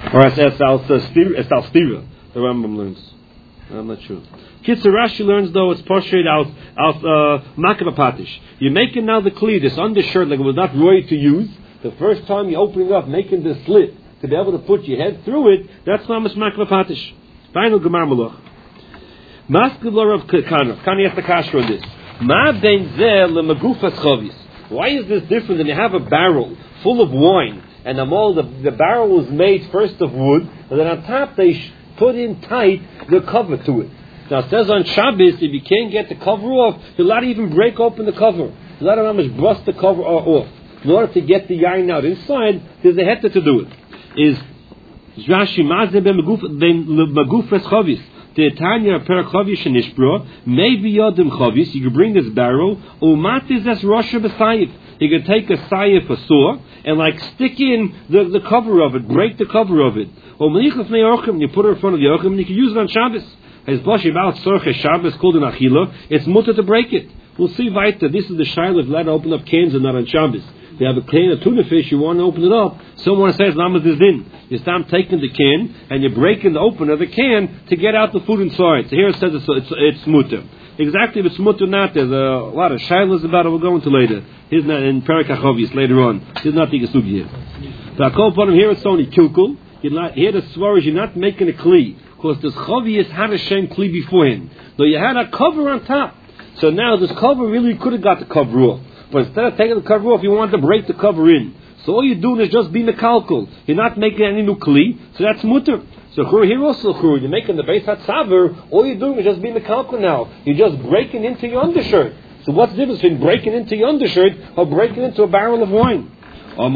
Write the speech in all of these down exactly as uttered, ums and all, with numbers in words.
Or as as al stira, the Rambam learns. I'm not sure. Kitzur Rashi learns though it's portrayed out out makra patish. You're making now the kli, this undershirt, like it was not right to use. The first time you're opening up, making the slit to be able to put your head through it, that's mamash makra patish. Final gemar malach. Maskevlar of Kanov. Kani has the kasha on this. Ma ben zeh lemagufas chavis. Why is this different than you have a barrel full of wine, and all the, the barrel was made first of wood, and then on top they sh- put in tight the cover to it. Now it says on Shabbos, if you can't get the cover off, you're allowed to even break open the cover. You're allowed to almost bust the cover off. In order to get the yain out inside, there's a heta to do it. Is Rashi mazeh ben magufas chavis. The Tanya Perachavish and Ishbro, maybe Yodim Chavis, you can bring this barrel, Umat is as Rosha B'Sayif. You can take a Sayif, a saw, and like stick in the, the cover of it, break the cover of it. Or Melichas Me'orchim, you put it in front of the Orchim, and you can use it on Shabbos. As Bashi about Sorche Shabbos called in Achila, it's mutter to break it. We'll see weiter. This is the Shiloh, if let to open up cans and not on Shabbos. You have a can of tuna fish, you want to open it up. Someone says, Lamas is in. You start taking the can, and you're breaking the opener of the can to get out the food inside. So here it says it's, it's, it's mutter. Exactly if it's mutter or not, there's a lot of shilas about it we'll go into later. Here's not in Perek HaChavis later on. Here's not the Gesugi here. So I call upon him, here it's only kilkul. Here the svar is you're not making a kli. Because this chavius had a shem kli beforehand. So you had a cover on top. So now this cover really could have got the cover off. But instead of taking the cover off, you want to break the cover in. So all you're doing is just being a kalkul. You're not making any new kli, so that's mutter. So here also, you're making the Beis HaTzaver, all you're doing is just being a kalkul now. You're just breaking into your undershirt. So what's the difference between breaking into your undershirt or breaking into a barrel of wine? No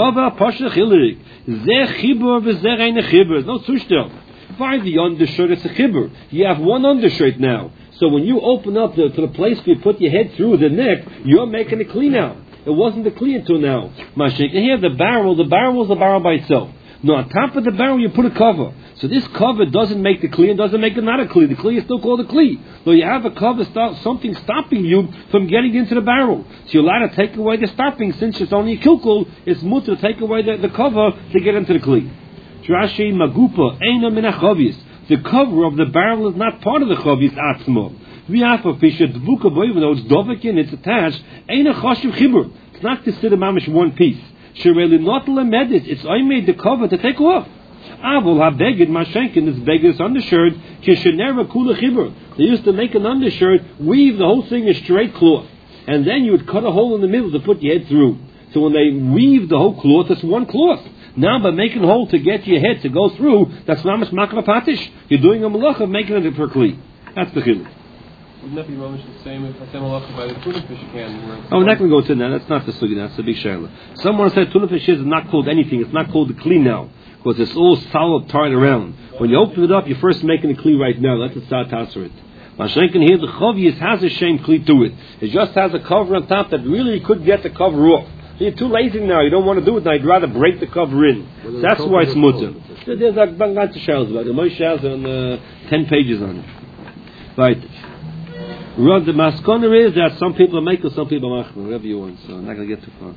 zushtel. Find the undershirt, it's a chibur. You have one undershirt now. So when you open up the, to the place where you put your head through the neck, you're making it clean now. It wasn't a clean until now. Mashik, here the barrel, the barrel was the barrel by itself. No, on top of the barrel you put a cover. So this cover doesn't make the clean, doesn't make it not a clean. The clean is still called a clean. So you have a cover, stop, something stopping you from getting into the barrel. So you're allowed to take away the stopping, since it's only a kilkul, it's mutter to take away the, the cover to get into the clean. Rashi magupa eina min hachavis. The cover of the barrel is not part of the chavis atzmo. We have a fish at dvuka boy, even though it's dovakin, it's attached. Eina chashiv chibur. It's not considered mamish one piece. Shireli not lemedit. It's I made the cover to take off. Avol habeged mashenkin. This beged's undershirt. Kishenera kula chibur. They used to make an undershirt, weave the whole thing in straight cloth, and then you would cut a hole in the middle to put your head through. So when they weave the whole cloth, it's one cloth. Now, by making a hole to get your head to go through, that's mamash makra patish. You're doing a malach of making it per kli. That's the chiluk. Wouldn't that be mamash the same if I say malach by the tuna fish can? Oh, we're not going to go to that. That's not the sugi. That's the big shayla. Someone said tuna fish is not called anything. It's not called the kli now, because it's all solid tied around. When you open it up, you're first making the kli right now. That's the start tasser it. Mashenkin here, the chavius has a shame kli to it. It just has a cover on top that really could get the cover off. You're too lazy now. You don't want to do it now. You'd rather break the cover in. So that's why it's mutter. There's a bunch of shells about it. Most shells are on uh, ten pages on it. Right. The maskona is that some people are making, some people are machmer, whatever you want. So I'm not going to get too far.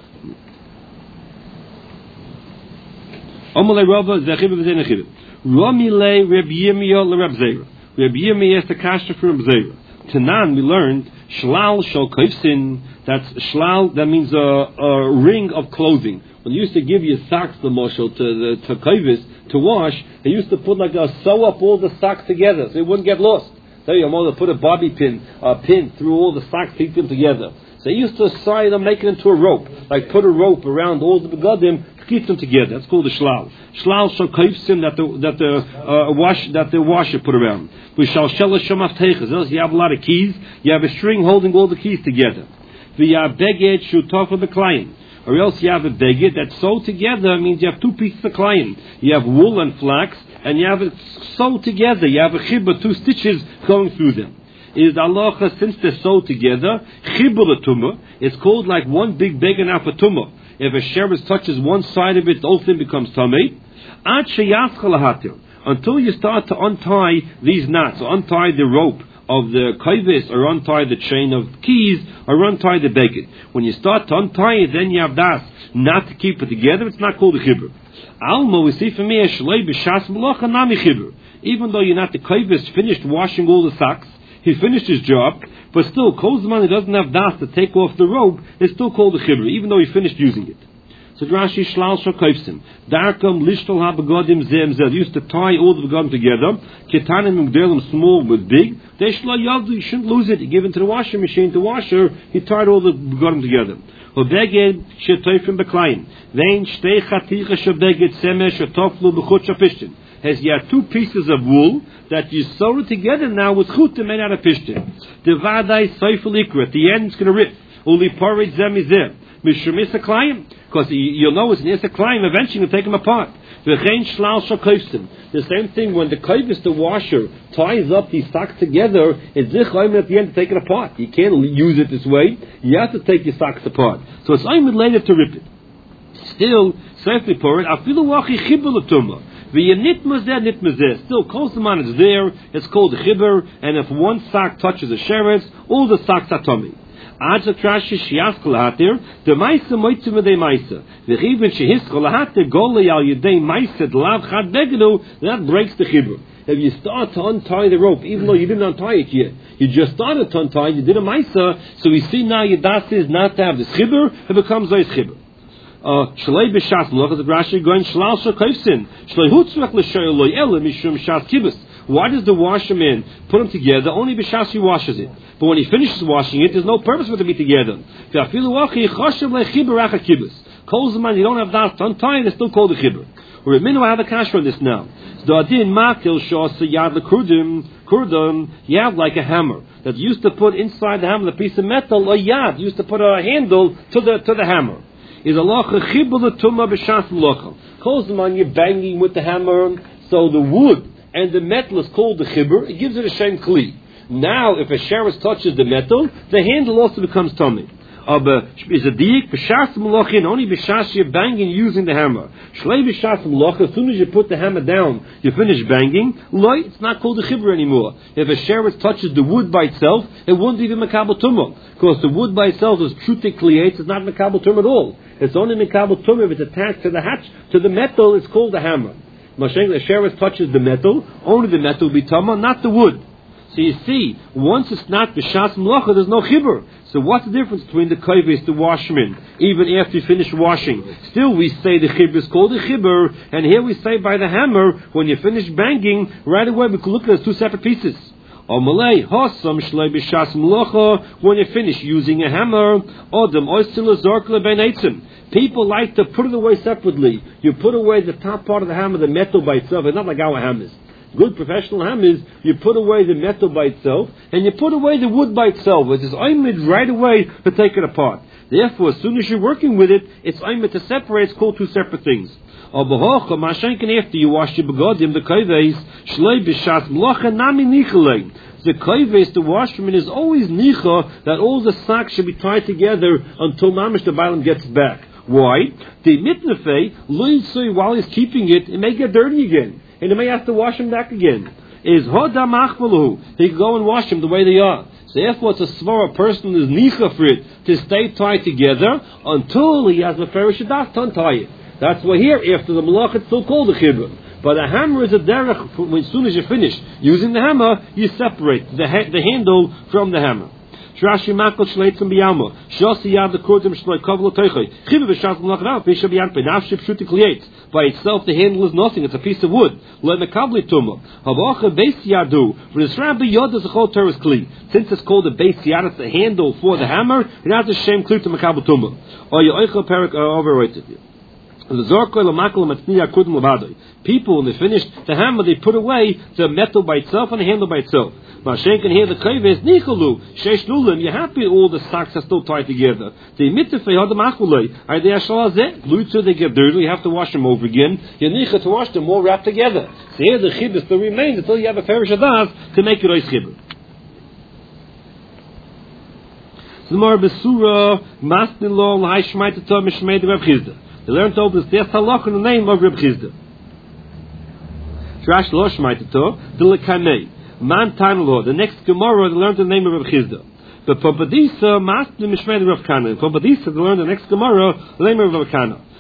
Omalei Rava zechibah v'zeh nechibah. Romilei Reb Yirmiyah l'Reb Zera. Reb Yirmiyah is the kasha for Reb Zera. Tanan, we learned shlal shel koifsin. That's shlal. That means a, a ring of clothing. When they used to give you socks, the moshel to the to koivis to wash, they used to put like a sew up all the socks together so it wouldn't get lost. So your mother put a bobby pin, a pin through all the socks, keep them together. So they used to tie them, make it into a rope, like put a rope around all the begadim to keep them together. That's called a shlal. Shlal shel koifsin that the that the uh, wash that the washer put around. We shall shel shemafteiches. You have a lot of keys. You have a string holding all the keys together. The beged should talk with the client. Or else you have a beged that's sewed together, means you have two pieces of client. You have wool and flax, and you have it sewed together. You have a chibur, two stitches going through them. Is the halacha, since they're sewed together, chibur l'tumah, it's called like one big beged after tumah. If a sheretz touches one side of it, the whole thing becomes tamei. Ad sheyaschal lahatir, until you start to untie these knots, or untie the rope of the koivis, or untie the chain of keys, or untie the beged. When you start to untie it, then you have das not to keep it together. It's not called a chibur. Alma, we see from here, Shloi b'shas melacha nami chibur. Even though you're not the kovis finished washing all the socks, he finished his job, but still, Kozman, he doesn't have das to take off the robe, it's still called a chibur, even though he finished using it. So Rashi shlal shakayfsim. Darkam lishtol habegodim zem zeh. Used to tie all the begodim together. Ketanim mugdelim small but big. They shlo yavdu. You shouldn't lose it. You give it to the washing machine to wash her. He tied all the begodim together. Obeged shetoyfim beklayim. Vein shtei chaticha shobeged semesh shetoflu b'chut shapishtin. Has you have two pieces of wool that you sew it together now with chutim made out of pishtin. The vadai seifel ikra. At the end it's going to rip. Uli parid zem izeh. Mishumisa klayim. Because you'll know it's an Issa Klein, eventually you'll take them apart. The same thing when the kovis, the washer, ties up these socks together, it's zichayim at the end to take it apart. You can't use it this way. You have to take your socks apart. So it's ayim later to rip it. Still, safely pour it. Afilu wachi chibur l'tumah. V'yanit mazeh nit mazeh. Still, kosaman is there. It's called the chibur. And if one sock touches a sheretz, all the socks are tummy. Ad zatrashi shiaskol hatir, the maisa moitzim of the maisa. The chibur shehiskol hatir golei al yedei maisa d'lav chad begenu, that breaks the chibur. If you start to untie the rope, even though you didn't untie it yet, you just started to untie, you did a maisa, so we see now your das is not to have this chibur, it becomes this chibur. Shlei b'shas malach as Rashi going shlal shakayfsin. Shlei hutzvach l'shoy loy ele mishum shas kibus. Why does the washerman put them together? Only b'shas he washes it. But when he finishes washing it, there's no purpose for them to be together. Kol zaman you don't have that to untie, it's still called a chibur. We're going to have a cash on this now. You have like a hammer that used to put inside the hammer a piece of metal, a yad, used to put a handle to the to the hammer. Is Allah chibur l'tumah b'shas melacha. Kol zaman you're banging with the hammer, so the wood and the metal is called the chibur. It gives it a shem kli. Now, if a sheretz touches the metal, the handle also becomes tummy. Aber is a diik b'shas melachin only b'shas you're banging using the hammer. Shlei b'shas melach, as soon as you put the hammer down, you finish banging. Loi, it's not called a chibur anymore. If a sheretz touches the wood by itself, it wouldn't even makabel tumah, because the wood by itself is pshutik kliates. It's not makabel tumah at all. It's only makabel tumah if it's attached to the hatch to the metal. It's called a hammer. Masheng, the sheretz touches the metal, only the metal will be tumah, not the wood. So you see, once it's not b'shas melacha, there's no chibur. So what's the difference between the kovis, the washman, even after you finish washing? Still we say the chibur is called a chibur, and here we say by the hammer, when you finish banging, right away we can look at it as two separate pieces. Or malay, hosam shlei b'shas melacha, when you finish using a hammer, odem oistil zorkle ben eitzim. People like to put it away separately. You put away the top part of the hammer, the metal by itself. It's not like our hammers. Good professional hammers, you put away the metal by itself, and you put away the wood by itself. It is oimid right away to take it apart. Therefore, as soon as you're working with it, it's oimid to separate. It's called two separate things. After you wash your begodim, the koves, shlei b'shas melacha nami nichalei. The koves, the washerman, is always nicha that all the socks should be tied together until mamish the bailam gets back. Why? The mitnefei, loy while he's keeping it, it may get dirty again. And he may have to wash them back again. Is hoda machmaluhu. He can go and wash them the way they are. So therefore it's a svara, a person is nicha for it to stay tied together until he has a ferish adas to untie it. That's why here, after the malach, it's still called a chibur. But a hammer is a derech. As soon as you finish using the hammer, you separate the, ha- the handle from the hammer. Rashi makol shleitzim biyama. Shosi yad the kurdim shloi kavlo teichoi. Chiva b'shas melachrav b'isha b'yan penafshi pshuti klietz. By itself, the handle is nothing. It's a piece of wood. Le mekavli tuma. Havacha beis yadu. V'nisram b'yod is a chol teres kli. Since it's called a beis yad, it's the handle for the hammer. It has a shem kli to mekavli tuma. Or you oichel perik overrated. People, when they finished the hammer, they put away the metal by itself and the handle by itself. Mashen can hear the koves nichalu sheish lulim. You're happy all the socks are still tied together. The mitzvah had the machlei. Are they ashalazeh? Lutzer they get dirty. You have to wash them over again. You nicha to wash them all wrapped together. So here the chibur still remains until you have a ferish adas to make it ois chibur. Zmar besura masnin lo l'hai shmait eto mishmei de Reb Chizda. They learned over the first halach in the name of Reb Chizda. Trash lo shmait eto de lekanei. Man time law. The next Gemara they learned the name of Reb Chizda. But Popadisa masnin mishmei de Reb Kana. Popadisa they learned the next Gemara the name of Reb Kana.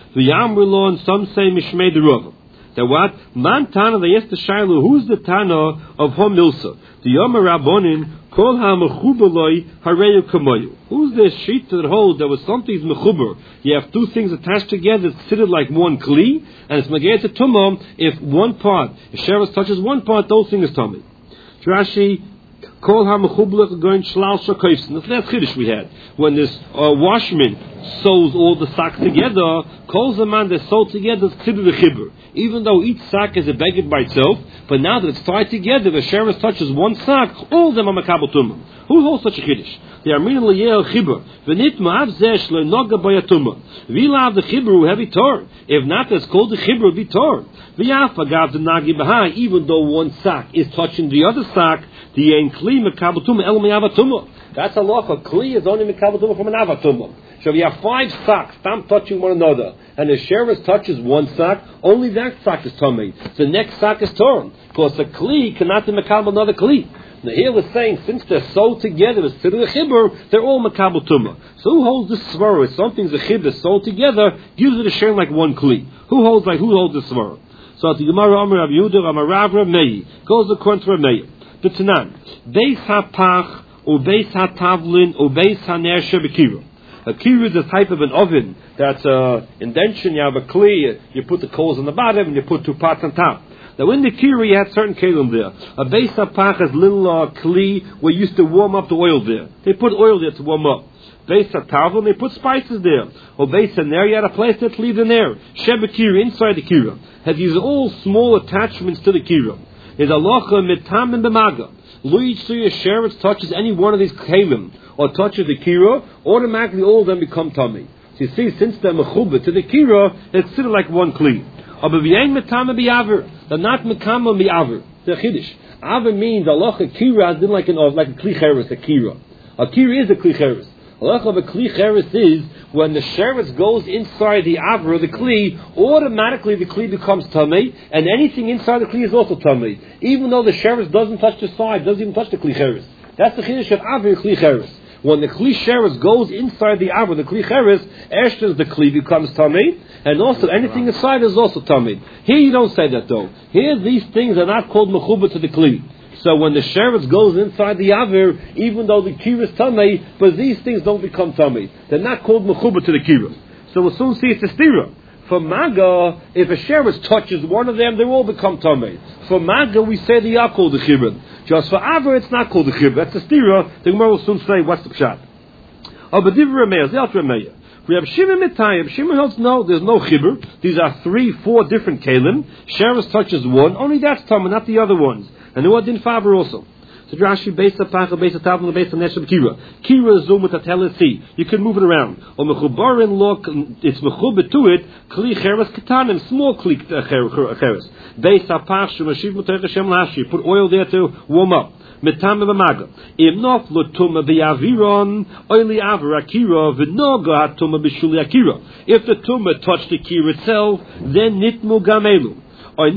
The Yamrilo, and some say Mishmei Derova. That what? Man Tana, the yes the Shiloh, who's the Tana of Homilsa? The Yomer Rabbonin, Kol HaMechubeloi Hareyu Kamoyu. Who's the sheet that holds that was something's mechuber? You have two things attached together, it's considered like one kli, and it's Mageh to Tumah if one part, if Sheretz touches one part, those things is Tumah. Rashi, Kol HaMechubeloi going Shlal Shakayfs. That's that Chiddush we had. When this uh, washman sews all the socks together, Kol Zaman they're sewed together, it's considered a chibur. Even though each sock is a beged by itself, but now that it's tied together, the Sheretz touches one sock, all of them are Makabel Tumah. Who holds such a Chiddush? The Armin L'Yeh Chibur. V'nit Ma'av Zeh Shlo Noga Bayatuma. V'Ilav the Chibur who heavy Tor. If not, it's called the Chibur be Tor. V'Yaf Agav the Nagi Bahai. Even though one sock is touching the other sock, the Ein Kli Makabel Tumah El Me'avatuma. That's a law. A Kli is only Makabel Tumah from an Avatumah. So if you have five socks, stamp touching one another, and the Sheretz touches one sock, only that sock is tummy. The next sock is torn, because a kli cannot be makabel another kli. Now here we're saying, since they're sewed together, it's to the chibur, they're all makabel tumah. So who holds this svara? If something's a chibur sewed together, gives it a share like one kli. Who holds like who holds the svara? So at the Gemara Amar Rav Yehuda Amar Rav Rav Meir goes according to Rav Meir. The Tanan, Beis HaPach or Beis HaTavlin or Beis HaNer Shebekira. A kira is a type of an oven that's an indention. You have a kli, you put the coals on the bottom, and you put two pots on top. Now in the kira you had certain kelim there. A beis hapach has little uh, kli where you used to warm up the oil there. They put oil there to warm up. Beis hatavon, they put spices there. Or beis haner, you had a place that leaves in there. Sheba kira, inside the kira. Has these all small attachments to the kira. Is alocha mitam and b'maga. Luich suya sheretz touches any one of these kelim, or touches the kira, automatically all of them become tummy. So you see, since they're mechubah to the kira, it's still like one kli. Aber v'yein metame b'yaver, they're not mekama b'yaver. They're chiddush. Aver means alocha kira is like an like a kli cheres, a kira. A kira is a kli cheres. Alocha of a kli cheres is when the sheretz goes inside the aver of the kli, automatically the kli becomes tummy, and anything inside the kli is also tummy, even though the sheretz doesn't touch the side, doesn't even touch the kli cheres. That's the chiddush of aver kli cheres. When the kli sheretz goes inside the aver, the kli cheres, ashton the kli becomes tummy, and also anything inside is also tummy. Here you don't say that though. Here these things are not called mechuba to the kli. So when the sheretz goes inside the aver, even though the kira is tummy, but these things don't become tummy. They're not called mechuba to the kira. So we'll soon see it's a stira. For maga, if a sheretz touches one of them, they all become tummy. For maga, we say they are called the chibur. Just for aver, it's not called the chibur. That's a stira. The Gemara will soon say what's the pshat. Oh, but divrei Rameya, the alter Rameya. We have Shimon Mitayim. Shimon holds no, there's no chibur. These are three, four different kalim. Sheretz touches one. Only that's tummy, not the other ones. And the one didn't favor also. So Rashi based on Pacha, based on Tavla, based on Neshab Kira. Kira is zoom with a telesi. You can move it around. Or mechubarin look, it's mechubet to it. Kli cheres katanim, small kli cheres. Based on Pacha, Mashiv Mutar Hashem Lashi. Put oil there to warm up. Metam b'maga. Im nof lo tuma b'yaviron, oili avra kira v'noga hatuma b'shuli akira. If the tuma touched the kira itself, then nitmu gamelu. If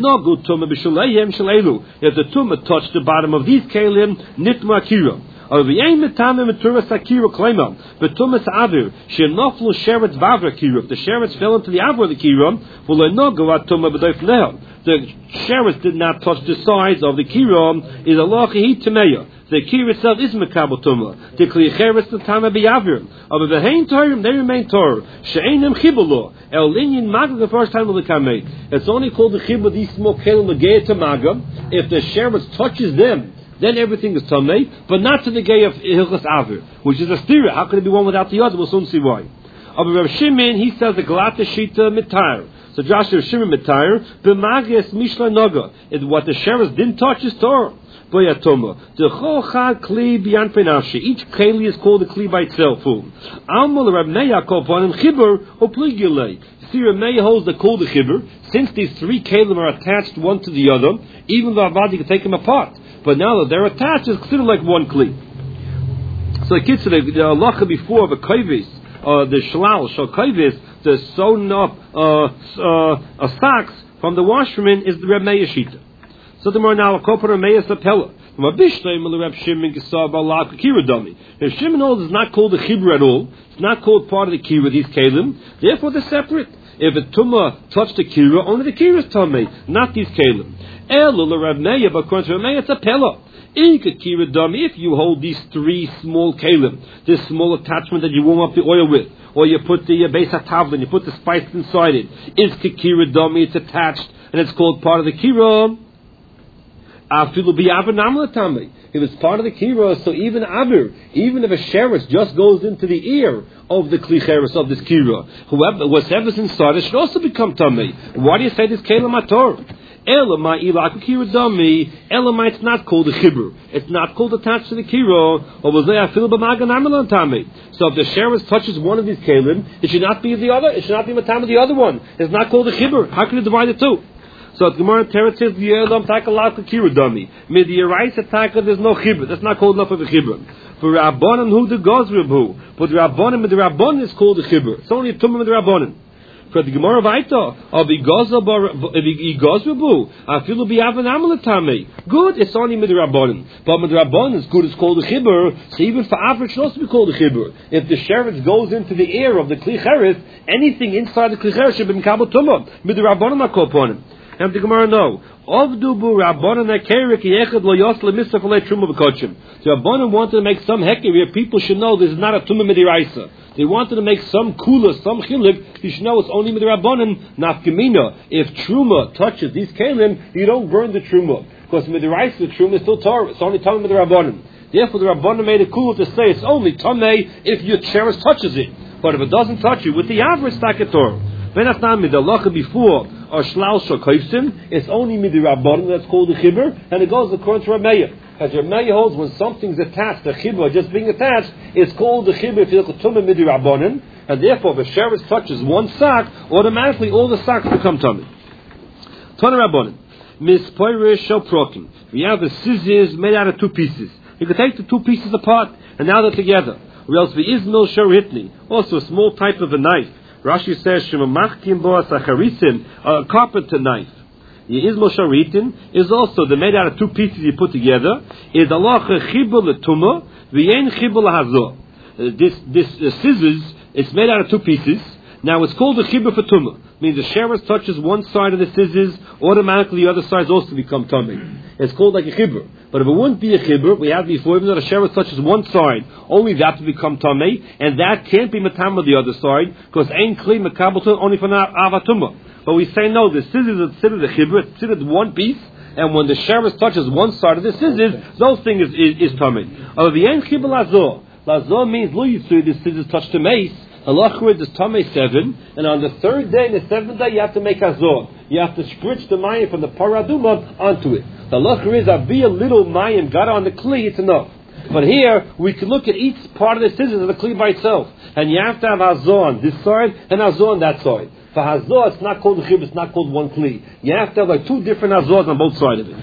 the tumah touched the bottom of these kalim, nitma akira. Or the aim metame meturas akira klema. But tumas avir shenoflu sheretz vavra kira. If the sheretz fell into the avra of the kira, well, no go at tumah b'doif lehem. The sheretz did not touch the sides of the kira. Is Allah he tameya. The kira itself is mekabel tumah. The kli cheres the tama b'yavir. But the hein torim they remain tor. She'enim chibulu. El linyin maga the first time of the kamei. It's only called the chibur these small kelim legei to maga. If the sheretz touches them, then everything is tamei, but not to the gay of hilchas avir, which is a stira. How can it be one without the other? We'll soon see why. But Rav Shimon, he says the galata shita mitayr. So Josh Rav Shimon mitayr b'mages mishla noga. What the sheretz didn't touch is Torah. Boyatoma. The chol chad kli b'yan penavshi. Each keli is called a kli by itself. Almol Rav Meir kol panim chibur opligilei. See, Rav Meir holds the called the chibur. Since these three kelim are attached one to the other, even though avadi can take them apart. But now that they're attached, it's considered like one kli. So the kids said the halacha before the kaivis, uh, the shalal shal kaivis, the sewn up uh, uh, uh, socks from the washerman is the Reb Meir shita. So the more now a kopar Reb Meir sapella. From a bishlei mel Reb Shimon gesav alak kira dummy. If Shimon holds is not called the chibur at all, it's not called part of the kira these kalim. Therefore they're separate. If a tumah touched the kira, only the kira is tamei, not these kelim. Elu Rav Meir, but according to Rav Meir, it's a pella. If you hold these three small kelim, this small attachment that you warm up the oil with, or you put the uh, base hatavlin, you put the spice inside it, is kira dami, it's attached, and it's called part of the kira. If it's part of the kira, so even avir, even if a sheretz just goes into the ear of the klicheres of this kira, whoever whatever's inside it should also become tamei. Why do you say this kelim ator? Elamai ilaku kira dami. Elamai, it's not called a chibur. It's not called attached to the kira. Or was there a fil b'magan amalan tamei? So if the sheretz touches one of these kelim, it should not be the other. It should not be matam of the other one. It's not called a chibur. How can you divide the two? So at Gemara Teretz says the Yelam taka laku kira dami. Mid the Yeraisa taka there's no chibur. That's not called enough of a chibur. For Rabbanan who the Gozrib who, but the Rabbanan with the Rabbanan is called a chibur. It's only a tumah with the Rabbanan. For the Gemara Vaita, of Igozrabu, I feel to be Avan Amalatame. Good, it's only Midrabanan. But Midrabanan is good, it's called a chibur. So even for average, it should also be called a chibur. If the sheretz goes into the ear of the klicheres, anything inside the klicheres should be Mikabel Tumah. Midrabanan are called upon him. And the Gemara no. Ovdubu Rabbanan Akerik Yechad Lo Yosle Mister Falei Truma B'Kochim. The Rabbanan wanted to make some heker where people should know this is not a Tumah Midiraisa. They wanted to make some kula, some chilik. You should know it's only Midirabbanan, not Gemina. If Truma touches these kelim, you don't burn the Truma. Because Midiraisa, the Truma is still Torah. It's only Tumah Midirabbanan. Therefore the Rabbanan made a kula to say it's only Tumah if your cheris touches it. But if it doesn't touch you, with the average stack of Torah. When that's not midalacha before or shlalsha kaifsim, it's only midirabbanan that's called a chibur, and it goes according to Rav Meir. As Rav Meir holds, when something's attached, the chibur just being attached, it's called the chibur if you look at tumah midirabbanan, and therefore if a sheretz touches one sock, automatically all the socks become tumah. Tana rabbanan, mispoirish shel prokim. We have the scissors made out of two pieces. You can take the two pieces apart, and now they're together. Or else the izmil sharhitni, also a small type of a knife. Rashi says, "Shemamachkim bo asacharisim," a carpenter knife. The izmol sharitin is also the made out of two pieces you put together. Is alacha chibur letumah v'yein chibur lahazor. This this uh, scissors, it's made out of two pieces. Now it's called a chibur for tumah. Means the sheretz touches one side of the scissors, automatically the other sides also become tummy. It's called like a chibur. But if it wouldn't be a chibur, we had before, even though the sheretz touches one side, only that to become tamei, and that can't be matam of the other side, because ain't kli makabalton only for avatuma. But we say no, the scissors are considered a chibur, it's considered one piece, and when the sheretz touches one side of the scissors, those things is, is, is tamei. Or the ain't chibur lazor. Lazor means lo yitzui, the scissors touch the mace. Halachrid is tamei seven, and on the third day, and the seventh day, you have to make azor. You have to spritz the mayim from the paraduma onto it. The halacha is, I'll be a little mayim got on the kli, it's enough. But here, we can look at each part of the scissors of the kli by itself. And you have to have azor on this side, and azor on that side. For hazor, it's not called a chib, it's not called one kli. You have to have like two different azors on both sides of it.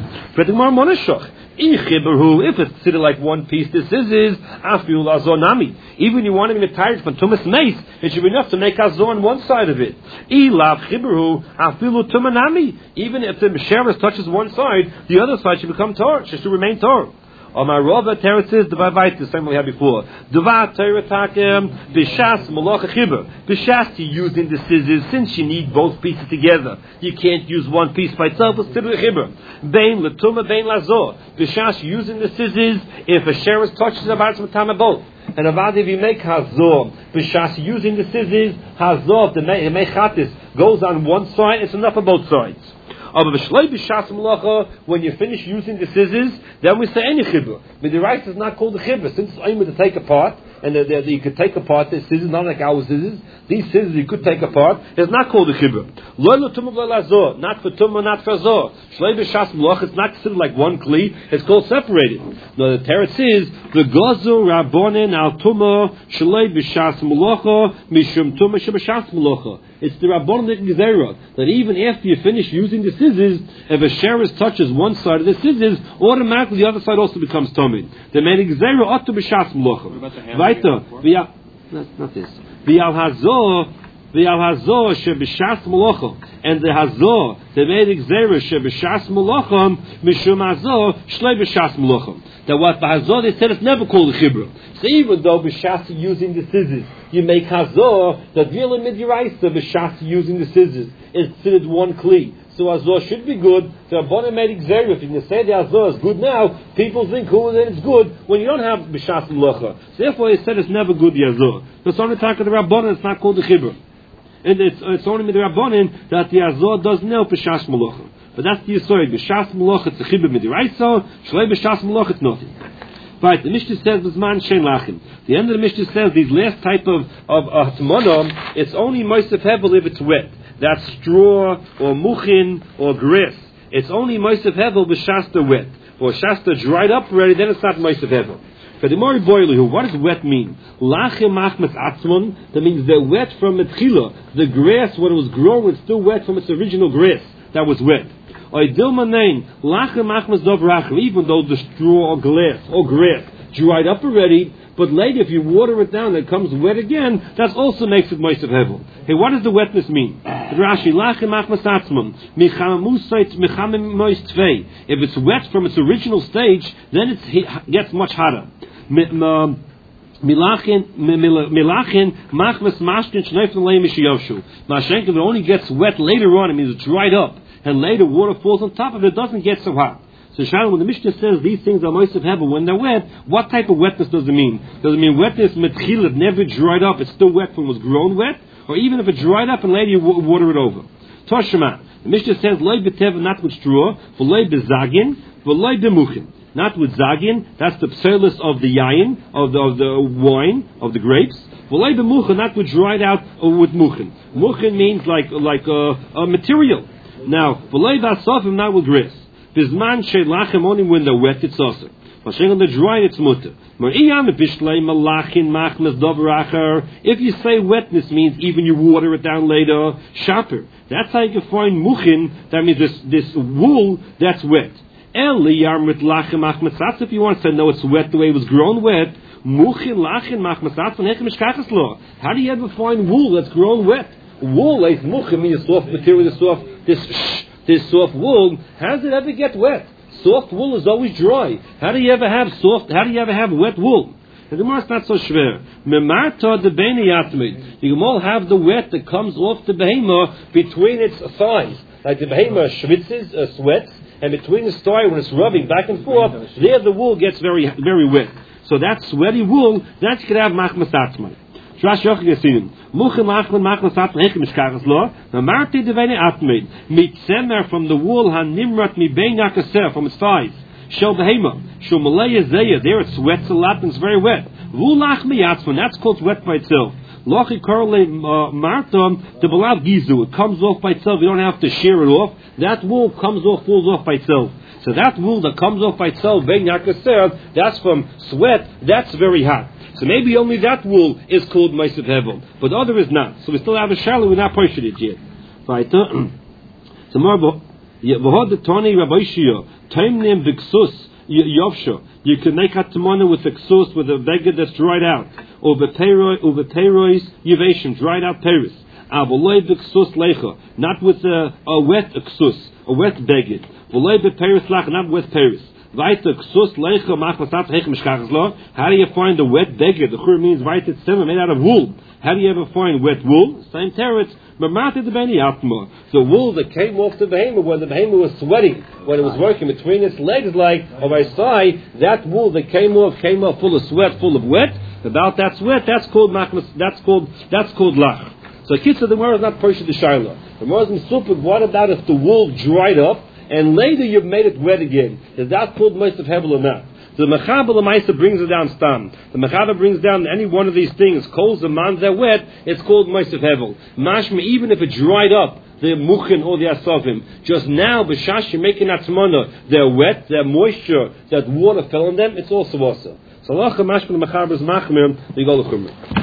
If it's considered like one piece, this is afil azor nami. Even you want to be tired from tumas mace, it should be enough to make azor on one side of it. Ilav chibru afilu tumanami. Even if the sheretz touches one side, the other side should become tor. It should remain tor. On my rova teretzis, the vayvayt, the same we had before. Dvat teretakem b'shas malacha chibur. B'shas you use in the scissors since you need both pieces together. You can't use one piece by itself. It's still a chibur. Bein letuma bein lazor. B'shas using the scissors if a sheretz touches about some time both. And avad if you make hazor, b'shas using the scissors, hazor the mechatis goes on one side. It's enough for both sides. When you finish using the scissors, then we say any chibur. But the right is not called a chibur. Since it's only to take apart, and the, the, the, you could take apart the scissors, not like our scissors. These scissors you could take apart. It's not called a chibur. Not for tumah, not for zor. It's not considered like one kli. It's called separated. Now the teretz is the gozu rabbonin al tumah shlei b'shas mulacha mishum tumah sheb'shas mulacha. It's the rabbonin gezerah that even after you finish using the scissors, if a sheretz touches one side of the scissors, automatically the other side also becomes tummy. The man gezerah ought to b'shas mulacha. Weiter, not, not this. V'al hazor, The al hazor shebishas molochom, and the hazor the made exera shebishas molochom mishum hazor shlei bishas molochom. That what the hazor they said it's never called a chibra. So even though bishas using the scissors, you make hazor that really midyraisa bishas using the scissors is considered one kli. So hazor should be good. The Rabbanan made exera. If you can say the hazor is good now, people think who then it's good when you don't have bishas molocha. So therefore, he said it's never good the hazor. So it's only talking to the Rabbanan. It's not called the chibra. And it's, it's only with the Rabbanan that the Azor does know B'shas Molocha. But that's the Yisod. B'shas Molocha it's a chibur midiraisa. Shlei B'shas Molocha it's nothing. Right, the Mishnah says B'zman Shein Lachim. The end of the Mishnah says these last type of of uh, Tmonom, it's only Moisef Hevel if it's wet. That's straw or muchin or grass. It's only Moisef Hevel B'shasta wet. Or Shasta dried up already, then it's not Moisef Hevel. But the Mori Boilu, what does wet mean? Lachim machmas atzmon, that means they're wet from Metchila. The grass, when it was grown, was still wet from its original grass that was wet. Oidil manein, lachim machmas dovrach, even though the straw or glass or grass dried up already, but later if you water it down, it comes wet again, that also makes it moist of hevel. Hey, what does the wetness mean? Rashi, lachim machmas atzmon, mechamim moist tvei. If it's wet from its original stage, then it gets much hotter. Milachin, milachin, machmas mashkin shneifn leim mishiyavshu. Mashenkin, it only gets wet later on. It means it's dried up, and later water falls on top of it. It doesn't get so hot. So, Shalom, when the Mishnah says these things are moist of hevel when they're wet, what type of wetness does it mean? Does it mean wetness metchil, never dried up, it's still wet when it was grown wet, or even if it dried up and later you water it over? Toshima, the Mishnah says loy b'tev, not with straw, v'loy b'zagin, v'loy b'muchin. Not with zagin, that's the pselis of the yayin, of the, of the wine, of the grapes. V'lei b'muchin, not with dried out or with muchin. Muchin means like like a, a material. Now, v'lei b'asofim, not with grass. Bizman she'lachem, only when they're wet, it's also. V'sheng on the dry, it's mutter. If you say wetness means even you water it down later, shaper. That's how you can find muchin, that means this, this wool that's wet. If you want to say, no, it's wet the way it was grown wet, how do you ever find wool that's grown wet? Wool, like muchin, means soft material, this soft, this, this soft wool, how does it ever get wet? Soft wool is always dry. How do you ever have soft, how do you ever have wet wool? The Gemara is not so schwer. You can all have the wet that comes off the behemoth between its thighs. Like the behemoth schwitzes, uh, sweats, and between the thigh when it's rubbing back and forth, there the wool gets very very wet. So that sweaty wool, that you could have machmas atzmai. Shrash yoch gesin. Muchin lachman machmas atzmai hechem mishkachas lo. Namarti devene atmeid. Mitzemer from the wool hanimrat mi bein yakaser, from its thighs. Shel behema. Shel malaya zeya. There it sweats a lot and it's very wet. Wool lachmi atzman. That's called wet by itself. Lochi korle martam the belav gizu. It comes off by itself. You don't have to shear it off. That wool comes off, falls off by itself. So that wool that comes off by itself, bein yakaser, that's from sweat. That's very hot. So maybe only that wool is called Ma'asav Hevel, but the other is not. So we still have a shallow, we're not pushing it yet. Right? Tomorrow, v'hod the Tony Rabbi Shia, Taimnim v'ksus yovsha. You can make hatamana with a ksus, with a beggar that's dried out, or v'peirois yivation, dried out peris. Avoloi v'ksus lecha, not with a, a wet ksus, a wet beggar. Voloi v'peiris lach, not with peris. How do you find the wet beggar? The chur means vayit tzema, made out of wool. How do you ever find wet wool? Same teretz. The wool that came off the behemoth when the behemoth was sweating, when it was working between its legs, like of a side, that wool that came off came off full of sweat, full of wet. About that sweat, that's called machmas. That's called that's called lach. So kitzah, the Gemara is not pushing the shaila. The Gemara is misupik. What about if the wool dried up? And later you've made it wet again. Is that called Ma'asav Hevel or not? So the Mechaber L'Maisa brings it down stam. The Mechaber brings down any one of these things. Coals and mans that wet, it's called Ma'asav Hevel. Mashma, even if it dried up, the muchin or the asavim. Just now, b'shash you're making atzmana, they're wet, they're moisture, that water fell on them, it's also also. So Allah Mashma the Mechaber is machmir, we go to Chumrah.